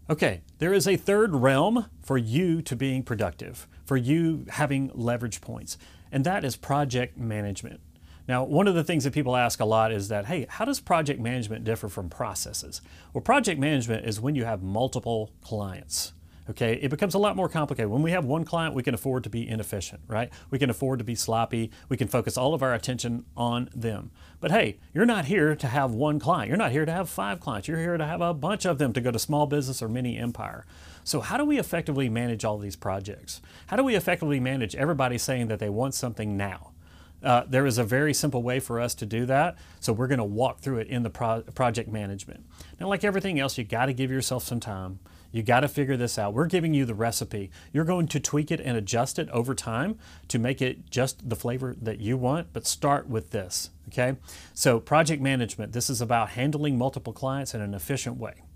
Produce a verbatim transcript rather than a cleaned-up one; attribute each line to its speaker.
Speaker 1: Okay, there is a third realm for you to being productive, for you having leverage points, and that is project management. Now, one of the things that people ask a lot is that, hey, how does project management differ from processes? Well, project management is when you have multiple clients. Okay, it becomes a lot more complicated. When we have one client, we can afford to be inefficient, right? We can afford to be sloppy. We can focus all of our attention on them. But hey, you're not here to have one client. You're not here to have five clients. You're here to have a bunch of them to go to small business or mini empire. So how do we effectively manage all these projects? How do we effectively manage everybody saying that they want something now? Uh, there is a very simple way for us to do that. So we're going to walk through it in the pro project management. Now, like everything else, you got to give yourself some time. You got to figure this out. We're giving you the recipe. You're going to tweak it and adjust it over time to make it just the flavor that you want, but start with this, okay? So project management, this is about handling multiple clients in an efficient way.